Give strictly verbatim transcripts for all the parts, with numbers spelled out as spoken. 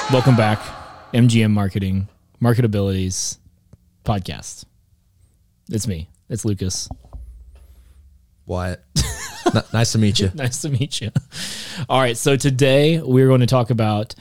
Welcome back, M G M Marketing, Marketabilities podcast. It's me. It's Lucas. Wyatt. N- nice to meet you. Nice to meet you. All right, so today we're going to talk about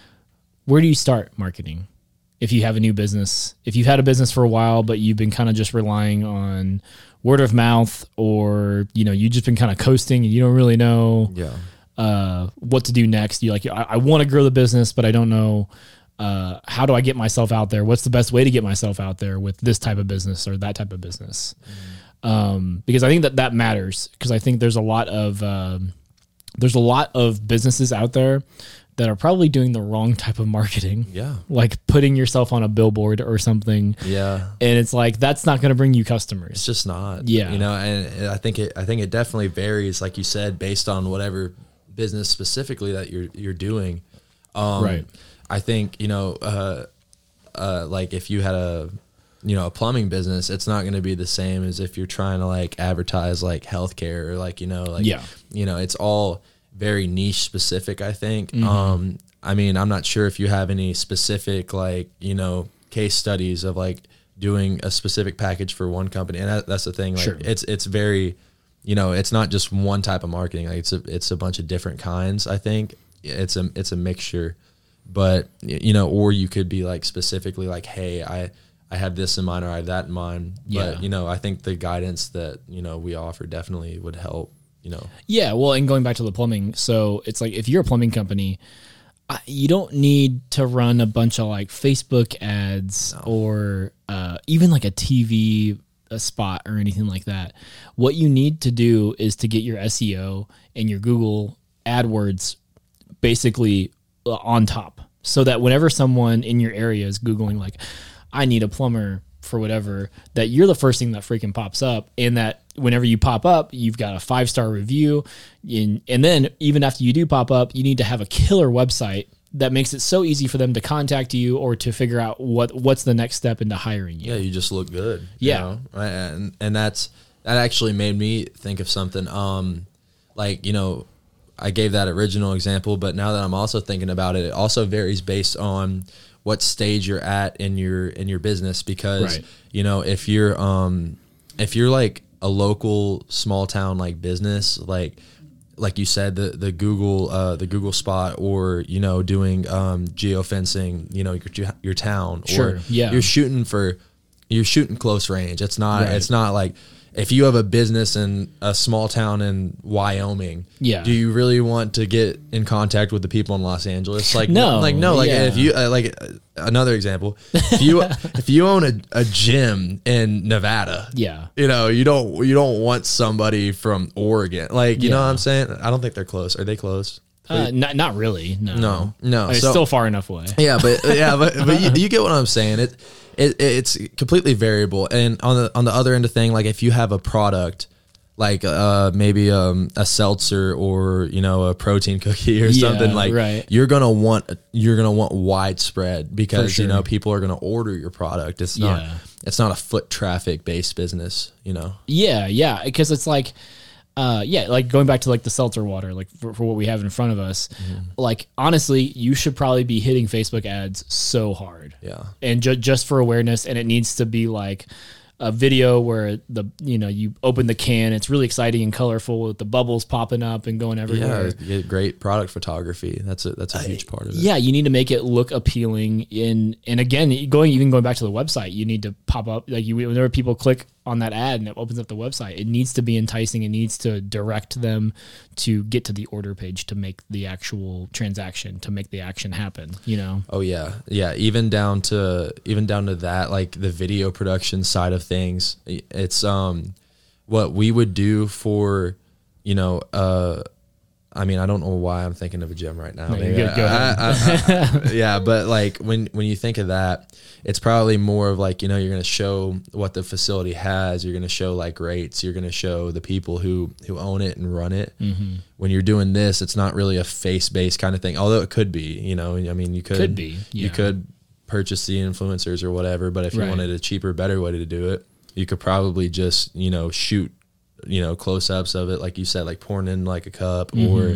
where do you start marketing if you have a new business. If you've had a business for a while, but you've been kind of just relying on word of mouth, or you know, you've just been kind of coasting and you don't really know Yeah. uh, what to do next. You like, I, I want to grow the business, but I don't know uh, how do I get myself out there? What's the best way to get myself out there with this type of business or that type of business? Mm. Um, because I think that that matters, because I think there's a lot of um, there's a lot of businesses out there that are probably doing the wrong type of marketing. Yeah. Like putting yourself on a billboard or something. Yeah. And it's like, that's not going to bring you customers. It's just not. Yeah. You know, and I think it I think it definitely varies, like you said, based on whatever business specifically that you're you're doing. Um, Right. I think, you know, uh, uh, like if you had a, you know, a plumbing business, it's not going to be the same as if you're trying to like advertise like healthcare or like, you know, like, Yeah. you know, it's all very niche specific, I think. Mm-hmm. Um, I mean, I'm not sure if you have any specific, like, you know, case studies of like doing a specific package for one company. And that, that's the thing. Like Sure. it's, it's very, you know, it's not just one type of marketing. Like it's a, it's a bunch of different kinds. I think it's a, it's a mixture, but you know, or you could be like specifically like, hey, I, I have this in mind or I have that in mind. Yeah. But, you know, I think the guidance that, you know, we offer definitely would help, you know. Yeah, well, and going back to the plumbing, so it's like if you're a plumbing company, I- you don't need to run a bunch of like Facebook ads No. or uh, even like a T V a spot or anything like that. What you need to do is to get your S E O and your Google AdWords basically uh, on top, so that whenever someone in your area is Googling like, I need a plumber for whatever, that you're the first thing that freaking pops up, and that whenever you pop up, you've got a five-star review. In, and then even after you do pop up, you need to have a killer website that makes it so easy for them to contact you or to figure out what what's the next step into hiring you. Yeah, you just look good. Yeah. You know? And and that's that actually made me think of something. Um, like, you know, I gave that original example, but now that I'm also thinking about it, it also varies based on what stage you're at in your in your business. Because Right. you know, if you're um if you're like a local small town like business, like like you said, the the Google uh, the Google spot, or you know, doing um, geofencing, you know, your your town, Sure, or yeah. you're shooting for you're shooting close range. It's not Right. it's not like if you have a business in a small town in Wyoming, Yeah. do you really want to get in contact with the people in Los Angeles? Like No, like no, like yeah. if you uh, like uh, another example, if you if you own a, a gym in Nevada, Yeah. you know, you don't you don't want somebody from Oregon. Like, you know Yeah. what I'm saying? I don't think they're close. Are they close? Uh, not, not really. No. No, no. I mean, it's So- still far enough away. Yeah, but yeah, but but you, you get what I'm saying. It, it it's completely variable. And on the on the other end of thing, like if you have a product, like uh maybe um a seltzer or you know a protein cookie or Yeah, something, like right. you're gonna want you're gonna want widespread, because sure. you know people are gonna order your product. It's not Yeah. it's not a foot traffic based business, you know. Yeah, yeah, because it's like, uh, yeah, like going back to like the seltzer water, like for, for what we have in front of us, like honestly, you should probably be hitting Facebook ads so hard, Yeah. and ju- just for awareness, and it needs to be like a video where the you know you open the can, it's really exciting and colorful with the bubbles popping up and going Yeah, everywhere. you get great product photography. That's a that's a huge part of it. Yeah, you need to make it look appealing. In and again, going even going back to the website, you need to pop up like you whenever people click on that ad and it opens up the website, it needs to be enticing. It needs to direct them to get to the order page to make the actual transaction, to make the action happen. You know? Oh yeah, yeah. Even down to even down to that, like the video production side of things. It's um, what we would do for, you know, uh, I mean, I don't know why I'm thinking of a gym right now. No, you're Maybe good. Go I- ahead. I- I- I- yeah, but like when when you think of that, it's probably more of like, you know, you're going to show what the facility has. You're going to show like rates. You're going to show the people who who own it and run it. Mm-hmm. When you're doing this, it's not really a face based kind of thing. Although it could be, you know, I mean, you could Could be, yeah. you could purchase the influencers or whatever. But if you Right. wanted a cheaper, better way to do it, you could probably just, you know, shoot, you know, close ups of it, like you said, like pouring in like a cup, Mm-hmm. or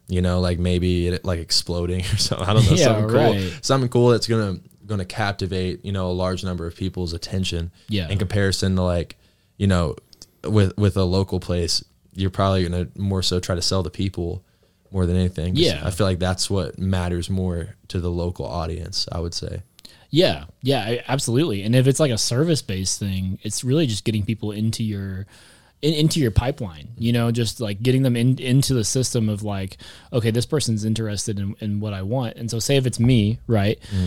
you know, like maybe it, like exploding or something. I don't know, Yeah, something cool, right. something cool that's gonna gonna captivate, you know, a large number of people's attention. Yeah. In comparison to like, you know, with with a local place, you're probably gonna more so try to sell to people more than anything. Yeah. I feel like that's what matters more to the local audience, I would say. Yeah, yeah, I- absolutely. And if it's like a service-based thing, it's really just getting people into your in, into your pipeline, you know, just like getting them in, into the system of like, okay, this person's interested in, in what I want. And so say if it's me, right, mm.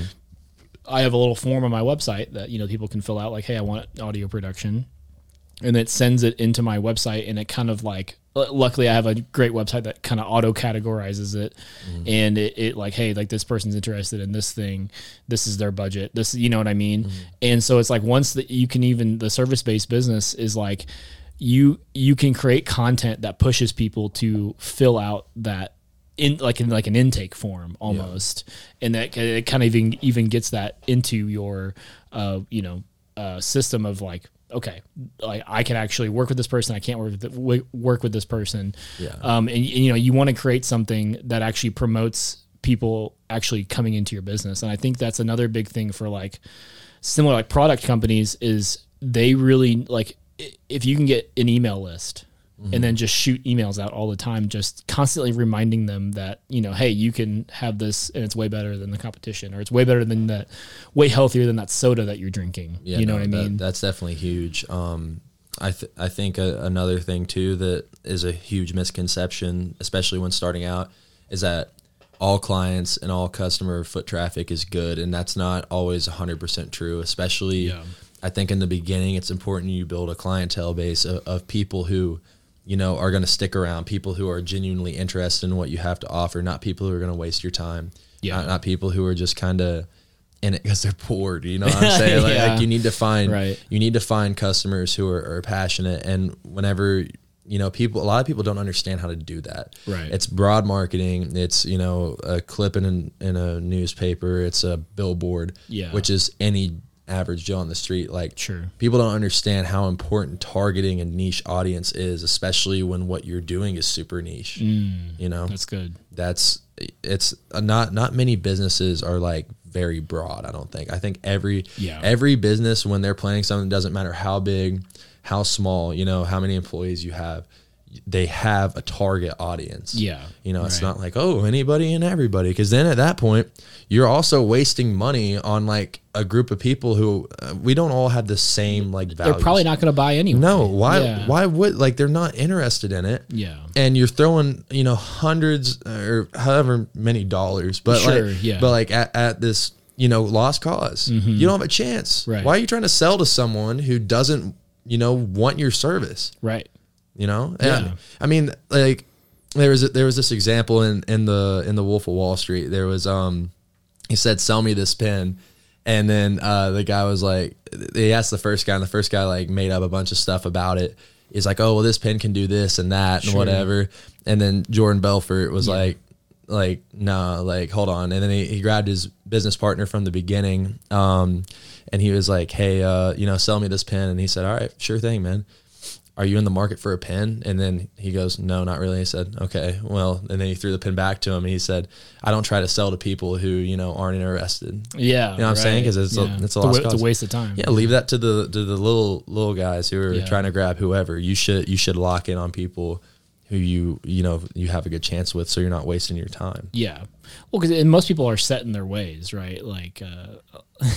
I have a little form on my website that, you know, people can fill out like, hey, I want audio production. And it sends it into my website, and it kind of like, luckily I have a great website that kind of auto categorizes it. Mm. And it, it like, hey, like this person's interested in this thing. This is their budget. This, you know what I mean? Mm. And so it's like, once that you can even, the service-based business is like, you, you can create content that pushes people to fill out that in like in like an intake form almost. Yeah. And that it kind of even, even gets that into your, uh, you know, uh, system of like, okay, like I can actually work with this person. I can't work with the, work with this person. Yeah. Um, and, and you know, you want to create something that actually promotes people actually coming into your business. And I think that's another big thing for like similar like product companies is they really like if you can get an email list mm-hmm. and then just shoot emails out all the time, just constantly reminding them that, you know, hey, you can have this and it's way better than the competition, or it's way better than that, way healthier than that soda that you're drinking. Yeah, you know no, what I mean? That, that's definitely huge. Um, I th- I think a, another thing too that is a huge misconception, especially when starting out, is that all clients and all customer foot traffic is good, and that's not always one hundred percent true, especially yeah. I think in the beginning it's important you build a clientele base of, of people who, you know, are going to stick around, people who are genuinely interested in what you have to offer, not people who are going to waste your time, yeah. not, not people who are just kind of in it because they're bored, you know what I'm saying? Like, yeah. like you need to find, right. you need to find customers who are, are passionate, and whenever, you know, people, a lot of people don't understand how to do that. Right. It's broad marketing. It's, you know, a clip in, in a newspaper. It's a billboard, yeah. which is any average Joe on the street. Like, sure. people don't understand how important targeting a niche audience is, especially when what you're doing is super niche. Mm, you know, that's good. That's it's not, not many businesses are like very broad. I don't think, I think every, yeah. every business, when they're planning something, doesn't matter how big, how small, you know, how many employees you have, they have a target audience. Yeah. You know, it's right. not like, oh, anybody and everybody. Because then at that point, you're also wasting money on like a group of people who uh, we don't all have the same like values. They're probably not going to buy anyway. No. Why, yeah. why would, like, they're not interested in it. Yeah. And you're throwing, you know, hundreds or however many dollars, but sure, like, yeah. but like at, at this, you know, lost cause, mm-hmm. you don't have a chance. Right. Why are you trying to sell to someone who doesn't, you know, want your service? Right. You know? Yeah. And, I mean, like there was, there was this example in, in the, in the Wolf of Wall Street. There was, um, he said, sell me this pen. And then, uh, the guy was like, he asked the first guy, and the first guy like made up a bunch of stuff about it. He's like, oh, well, this pen can do this and that and sure. whatever. And then Jordan Belfort was yeah. like, like, nah, like, hold on. And then he, he grabbed his business partner from the beginning. Um, and he was like, hey, uh, you know, sell me this pen. And he said, all right, sure thing, man. Are you in the market for a pen? And then he goes, no, not really. He said, okay, well, and then he threw the pen back to him, and he said, I don't try to sell to people who, you know, aren't interested. Yeah. You know what I'm right. saying? Cause it's, yeah. a, it's a lost It's a waste of time. Yeah. Leave that to the, to the little, little guys who are yeah. trying to grab whoever. You should, you should lock in on people who you, you know, you have a good chance with, so you're not wasting your time. Yeah. Well, because most people are set in their ways, right? Like, uh,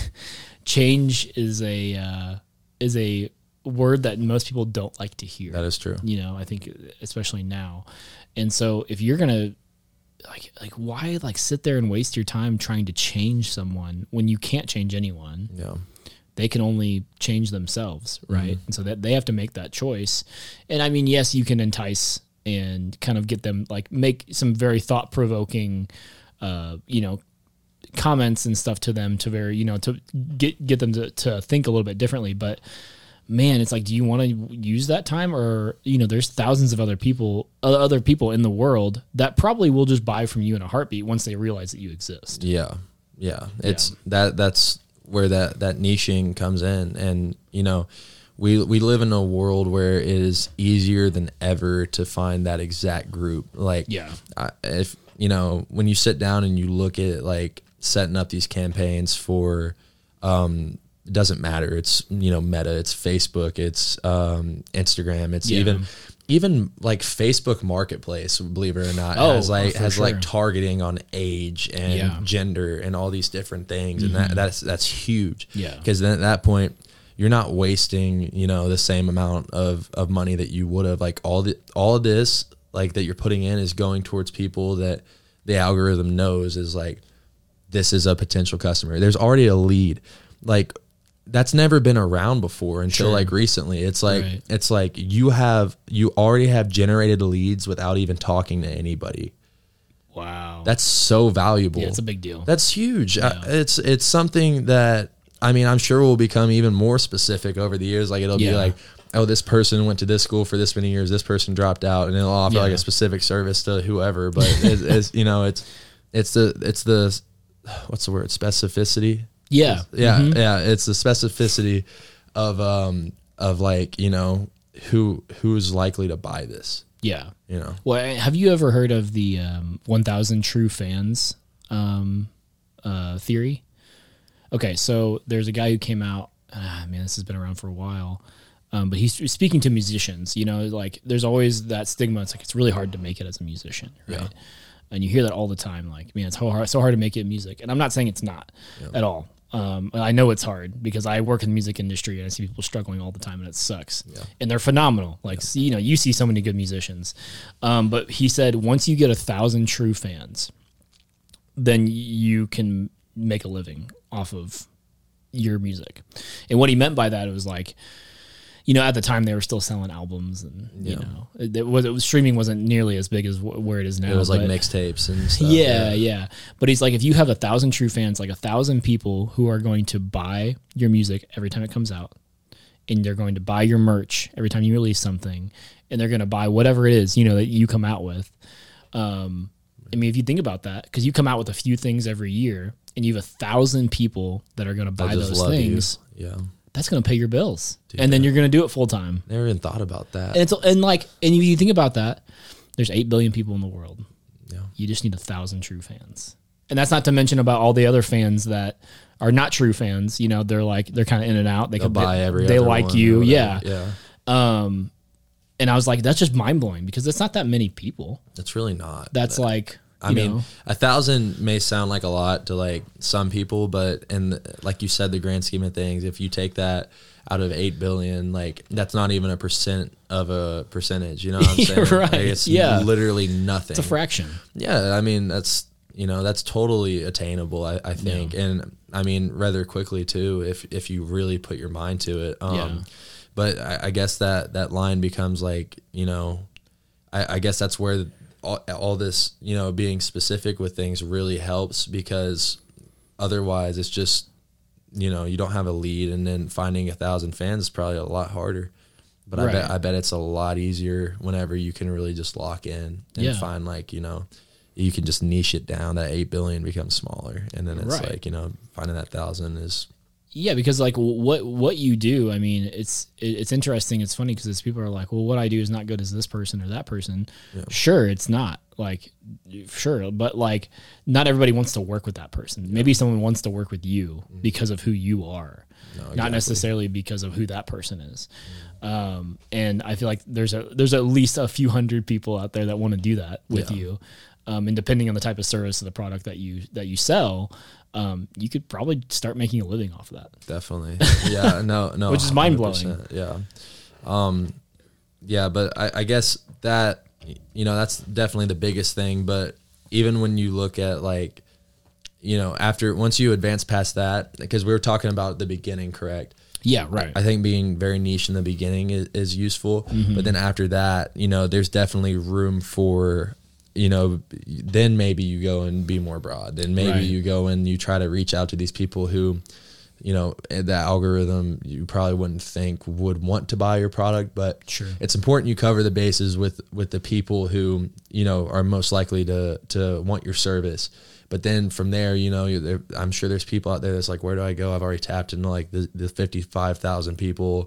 change is a, uh, is a word that most people don't like to hear. That is true. You know, I think especially now. And so if you're going to, like, like why like sit there and waste your time trying to change someone when you can't change anyone? Yeah. They can only change themselves, right? Mm-hmm. And so that they have to make that choice. And I mean, yes, you can entice and kind of get them, like, make some very thought-provoking, uh, you know, comments and stuff to them to very, you know, to get get them to, to think a little bit differently. But man, it's like, do you want to use that time? Or, you know, there's thousands of other people, other people in the world that probably will just buy from you in a heartbeat once they realize that you exist. Yeah. Yeah. It's yeah. that, that's where that, that niching comes in. And, you know, we we live in a world where it is easier than ever to find that exact group. Like, Yeah. I, if you know, when you sit down and you look at like setting up these campaigns for, um, it doesn't matter. It's, you know, Meta, it's Facebook, it's um, Instagram, it's Yeah. even even like Facebook Marketplace, believe it or not, Oh, has like for has sure. like targeting on age and Yeah. gender and all these different things, and that that's that's huge. Yeah. Because then at that point, you're not wasting, you know, the same amount of, of money that you would have. Like all the all of this, like that you're putting in, is going towards people that the algorithm knows is like, this is a potential customer. There's already a lead. Like, that's never been around before until Sure. like recently. It's like Right. it's like you have you already have generated leads without even talking to anybody. Wow. That's so valuable. yeah, it's a big deal. That's huge. I, it's it's something that, I mean, I'm sure will become even more specific over the years. Like it'll Yeah. be like, oh, this person went to this school for this many years. This person dropped out, and it'll offer Yeah. like a specific service to whoever. But it's, it's you know, it's it's the it's the what's the word, specificity. yeah. Yeah, Mhm. yeah. It's the specificity of um of like, you know, who who's likely to buy this. Yeah. You know, Well, have you ever heard of the um, one thousand true fans um, uh, theory? Okay, so there's a guy who came out. Ah, man, this has been around for a while. Um, but he's speaking to musicians. You know, like there's always that stigma. It's like it's really hard to make it as a musician, right? Yeah. And you hear that all the time. Like, man, it's so hard, so hard to make it in music. And I'm not saying it's not at all. Um, I know it's hard because I work in the music industry and I see people struggling all the time, and it sucks. Yeah. And they're phenomenal. Like, see, you know, you see so many good musicians. Um, but he said once you get a thousand true fans, then you can make a living off of your music. And what he meant by that, it was like, you know, at the time they were still selling albums, and you Yeah. know, it, it was, it was streaming wasn't nearly as big as wh- where it is now. it was like but- mixtapes and stuff. yeah, yeah. But he's like, if you have a thousand true fans, like a thousand people who are going to buy your music every time it comes out, and they're going to buy your merch every time you release something, and they're going to buy whatever it is, you know, that you come out with. Um, I mean, if you think about that, because you come out with a few things every year, and you have a thousand people that are going to buy I just those love things, you. Yeah, that's going to pay your bills, and then you're going to do it full time. never even thought about that. And it's and like, and if you think about that, there's eight billion people in the world. Yeah. You just need a thousand true fans. And that's not to mention about all the other fans that are not true fans. You know, they're like, they're kind of in and out. They They'll could buy every they other like one or you. whatever. Yeah. Yeah. Um, and I was like, that's just mind blowing because it's not that many people. It's really not. That's like, I you mean, know, a thousand may sound like a lot to like some people, but in the, like you said, the grand scheme of things, if you take that out of eight billion, like that's not even a percent of a percentage. You know what I'm saying? You're right. Like, it's Yeah. literally nothing. it's a fraction. Yeah, I mean that's you know that's totally attainable. I, I think, and I mean rather quickly too, if if you really put your mind to it. Um, Yeah. But I, I guess that that line becomes like you know, I, I guess that's where all, all this you know being specific with things really helps because otherwise it's just you know you don't have a lead, and then finding a thousand fans is probably a lot harder. But Right. I bet I bet it's a lot easier whenever you can really just lock in and Yeah. find like you know you can just niche it down. That eight billion becomes smaller, and then it's Right. like you know finding that thousand is Yeah, because like what what you do, I mean, it's it, it's interesting. It's funny because people are like, well, what I do is not good as this person or that person. Yeah. Sure, it's not like sure, but like not everybody wants to work with that person. Maybe someone wants to work with you because of who you are, No, not exactly. necessarily because of who that person is. Um, and I feel like there's a there's at least a few hundred people out there that want to do that with Yeah. you. Um, and depending on the type of service or the product that you that you sell, um, you could probably start making a living off of that. definitely yeah no no Which is mind-blowing. one hundred percent, yeah um yeah but I, I guess that you know that's definitely the biggest thing. But even when you look at like you know after once you advance past that, because we were talking about the beginning, correct? Yeah, right. I think being very niche in the beginning is, is useful, Mm-hmm. but then after that, you know, there's definitely room for, you know, then maybe you go and be more broad. Then maybe Right. you go and you try to reach out to these people who, you know, the algorithm you probably wouldn't think would want to buy your product, but Sure. it's important you cover the bases with with the people who, you know, are most likely to to want your service. But then from there, you know, you there, I'm sure there's people out there that's like, where do I go? I've already tapped into like the, the fifty-five thousand people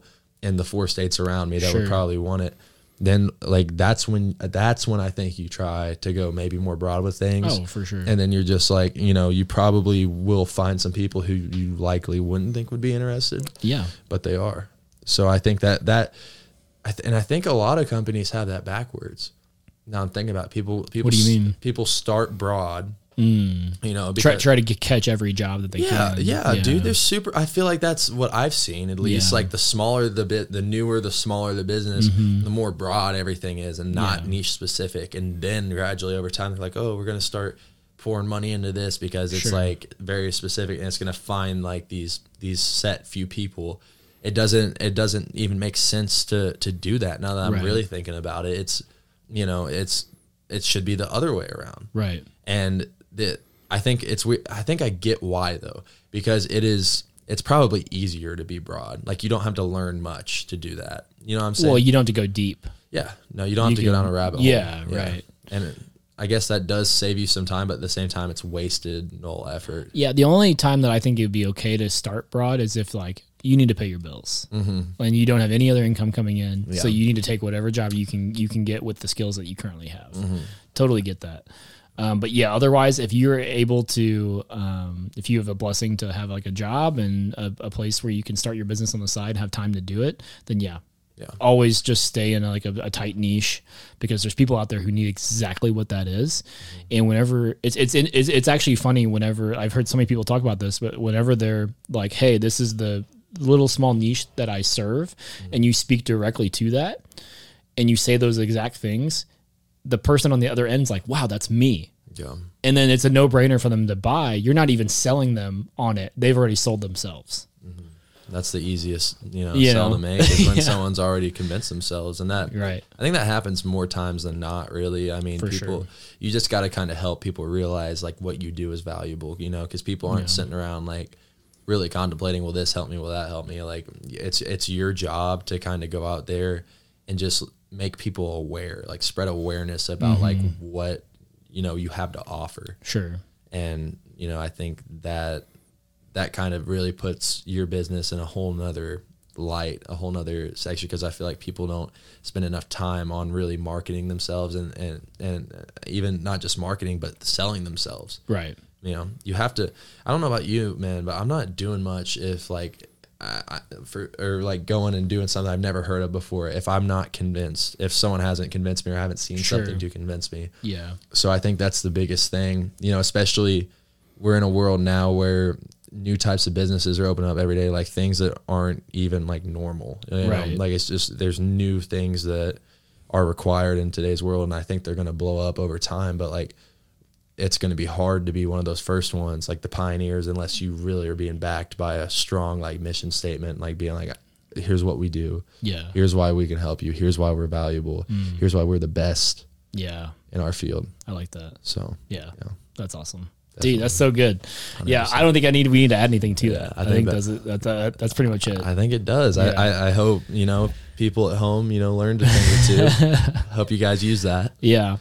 in the four states around me that Sure. would probably want it, then like that's when that's when I think you try to go maybe more broad with things. Oh, for sure. And then you're just like, you know, you probably will find some people who you likely wouldn't think would be interested, Yeah. but they are. So I think that that, I th- and I think a lot of companies have that backwards. Now I'm thinking about it. people. People. What do you mean? People start broad. Mm. You know, Try, because, try to get, catch every job that they yeah, can. yeah, dude. They're super. I feel like that's what I've seen. At least, Yeah. like the smaller the bit, the newer, the smaller the business, Mhm. the more broad everything is, and not Yeah. niche specific. And then gradually over time, they're like, oh, we're gonna start pouring money into this because it's Sure. like very specific, and it's gonna find like these these set few people. It doesn't. It doesn't even make sense to to do that. Now that I'm Right. really thinking about it, it's you know, it's it should be the other way around. Right. And the I think it's weird. I think I get why though, because it is. It's probably easier to be broad. Like you don't have to learn much to do that. You know what I'm saying? Well, you don't have to go deep. Yeah. No, you don't have You to can- go down a rabbit hole. yeah, right. And it, I guess that does save you some time, but at the same time, it's wasted null effort. Yeah. The only time that I think it would be okay to start broad is if like you need to pay your bills Mm-hmm. and you don't have any other income coming in. Yeah. So you need to take whatever job you can, you can get with the skills that you currently have. Mm-hmm. Totally get that. Um, but yeah, otherwise, if you're able to, um, if you have a blessing to have like a job and a, a place where you can start your business on the side, have time to do it, then yeah, Yeah. always just stay in a, like a, a tight niche because there's people out there who need exactly what that is. And whenever it's, it's, it's, it's actually funny whenever I've heard so many people talk about this, but whenever they're like, hey, this is the little small niche that I serve, and you speak directly to that and you say those exact things, the person on the other end's like, wow, that's me. Yeah. And then it's a no brainer for them to buy. You're not even selling them on it. They've already sold themselves. That's the easiest, you know, You sell know? to make is when Yeah. someone's already convinced themselves. And that, Right. I think that happens more times than not, really. I mean, For people, sure. you just got to kind of help people realize like what you do is valuable, you know, because people aren't Yeah. sitting around like really contemplating, will this help me? Will that help me? Like it's, it's your job to kind of go out there and just make people aware, like spread awareness about Mm-hmm. like what, you know, you have to offer. Sure. And, you know, I think that that kind of really puts your business in a whole nother light, a whole nother section, because I feel like people don't spend enough time on really marketing themselves and, and, and even not just marketing, but selling themselves. Right. You know, you have to, I don't know about you, man, but I'm not doing much if like, I, I, for or like going and doing something I've never heard of before, if I'm not convinced, if someone hasn't convinced me or I haven't seen Sure. something to convince me. Yeah. So I think that's the biggest thing, you know, especially we're in a world now where new types of businesses are opening up every day, like things that aren't even like normal, you know? Right. Like it's just, there's new things that are required in today's world. And I think they're going to blow up over time, but like, it's going to be hard to be one of those first ones, like the pioneers, unless you really are being backed by a strong like mission statement, like being like, here's what we do. Yeah. Here's why we can help you. Here's why we're valuable. Mm. Here's why we're the best Yeah. in our field. I like that. So Yeah. yeah. That's awesome. Definitely. Dude, that's so good. one hundred Yeah. percent. I don't think I need, we need to add anything to Yeah, that. I I, think think that- that's, it. that's, uh, that's pretty much it. I think it does. Yeah. I, I, I hope, you know, people at home, you know, learned a thing or two. Hope you guys use that. Yeah.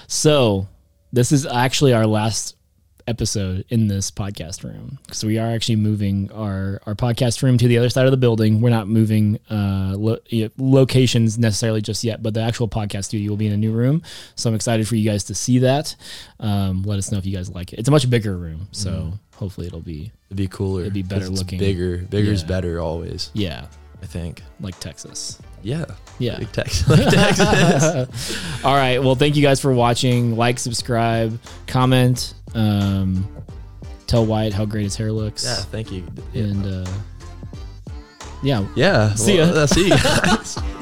So this is actually our last episode in this podcast room because we are actually moving our, our podcast room to the other side of the building. We're not moving uh, lo- yeah, locations necessarily just yet, but the actual podcast studio will be in a new room. So I'm excited for you guys to see that. Um, let us know if you guys like it. It's a much bigger room. So Mm. hopefully it'll be, It'd be cooler. It'd be better 'cause it's looking. Bigger. Bigger's Yeah. better always, yeah, I think. like Texas. Yeah. Yeah. Like Texas. Like Texas. All right. Well, thank you guys for watching. Like, subscribe, comment, um, tell Wyatt how great his hair looks. Yeah. Thank you. Yeah. And uh, yeah, Yeah. See well, ya. See you guys.